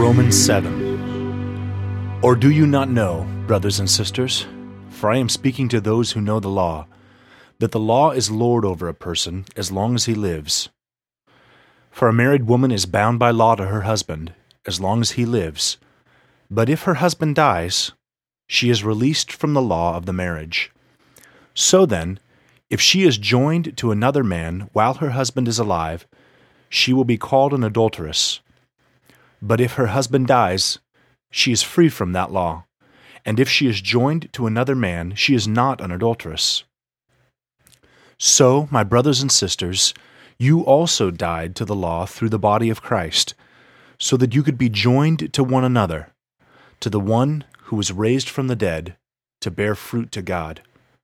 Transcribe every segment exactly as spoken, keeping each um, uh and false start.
Romans seven. Or do you not know, brothers and sisters, for I am speaking to those who know the law, that the law is lord over a person as long as he lives. For a married woman is bound by law to her husband as long as he lives. But if her husband dies, she is released from the law of the marriage. So then, if she is joined to another man while her husband is alive, she will be called an adulteress. But if her husband dies, she is free from that law. And if she is joined to another man, she is not an adulteress. So, my brothers and sisters, you also died to the law through the body of Christ, so that you could be joined to one another, to the one who was raised from the dead, to bear fruit to God.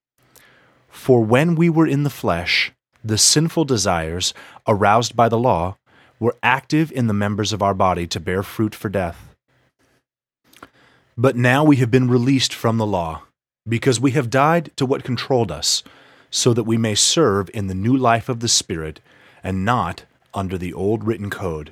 For when we were in the flesh, the sinful desires, aroused by the law, were active in the members of our body to bear fruit for death. But now we have been released from the law, because we have died to what controlled us, so that we may serve in the new life of the Spirit, and not under the old written code.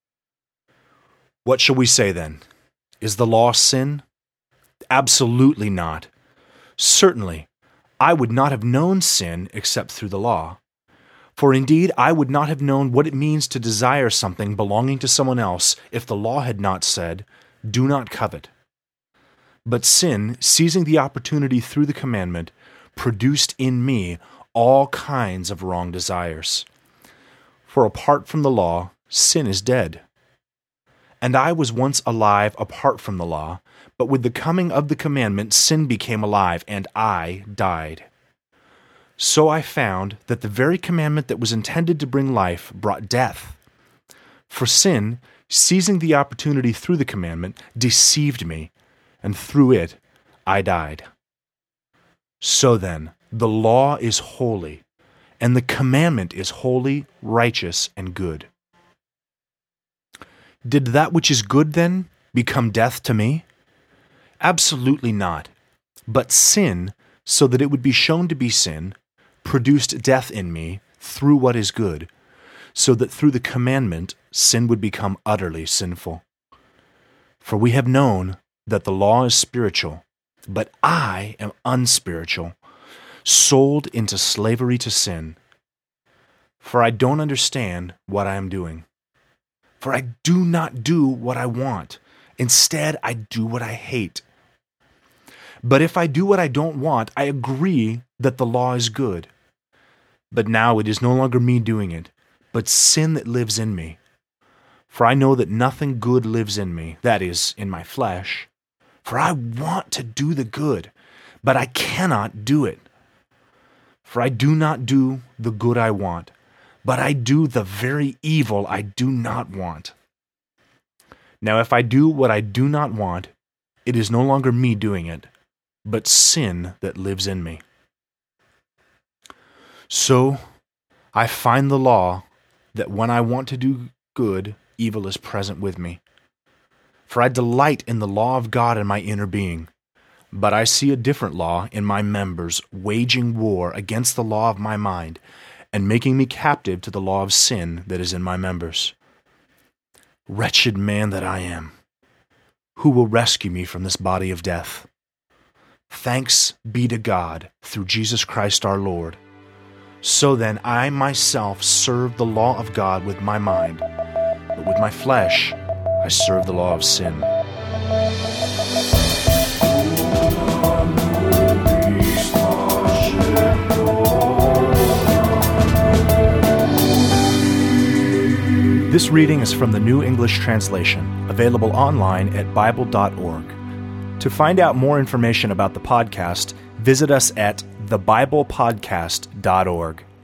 What shall we say then? Is the law sin? Absolutely not. Certainly, I would not have known sin except through the law. For indeed, I would not have known what it means to desire something belonging to someone else if the law had not said, "Do not covet." But sin, seizing the opportunity through the commandment, produced in me all kinds of wrong desires. For apart from the law, sin is dead. And I was once alive apart from the law, but with the coming of the commandment, sin became alive, and I died. So I found that the very commandment that was intended to bring life brought death. For sin, seizing the opportunity through the commandment, deceived me, and through it I died. So then, the law is holy, and the commandment is holy, righteous, and good. Did that which is good, then, become death to me? Absolutely not. But sin, so that it would be shown to be sin, produced death in me through what is good, so that through the commandment sin would become utterly sinful. For we have known that the law is spiritual, but I am unspiritual, sold into slavery to sin. For I don't understand what I am doing. For I do not do what I want. Instead, I do what I hate. But if I do what I don't want, I agree that the law is good. But now it is no longer me doing it, but sin that lives in me. For I know that nothing good lives in me, that is, in my flesh. For I want to do the good, but I cannot do it. For I do not do the good I want, but I do the very evil I do not want. Now if I do what I do not want, it is no longer me doing it, but sin that lives in me. So I find the law that when I want to do good, evil is present with me. For I delight in the law of God in my inner being, but I see a different law in my members, waging war against the law of my mind, and making me captive to the law of sin that is in my members. Wretched man that I am, who will rescue me from this body of death? Thanks be to God through Jesus Christ our Lord. So then I myself serve the law of God with my mind, but with my flesh I serve the law of sin. This reading is from the New English Translation, available online at bible dot org. To find out more information about the podcast, visit us at the bible podcast dot org.